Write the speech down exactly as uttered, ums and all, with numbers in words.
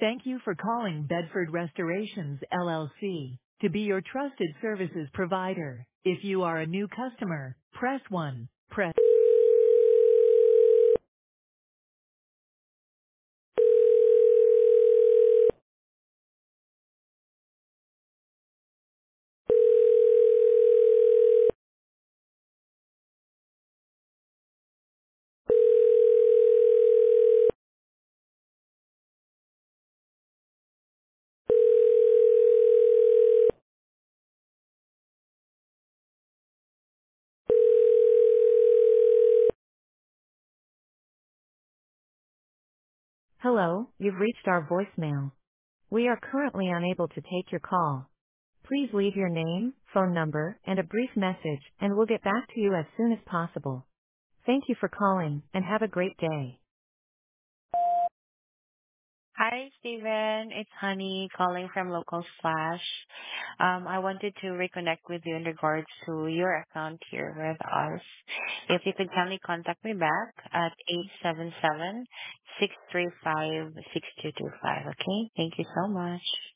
Thank you for calling Bedford Restorations, L L C, to be your trusted services provider. If you are a new customer, press one. Press. Hello, you've reached our voicemail. We are currently unable to take your call. Please leave your name, phone number, and a brief message, and we'll get back to you as soon as possible. Thank you for calling, and have a great day. Hi, Steven. It's Honey calling from Local Slash. Um, I wanted to reconnect with you in regards to your account here with us. If you could kindly contact me back at eight seven seven, six three five, six two two five, okay? Thank you so much.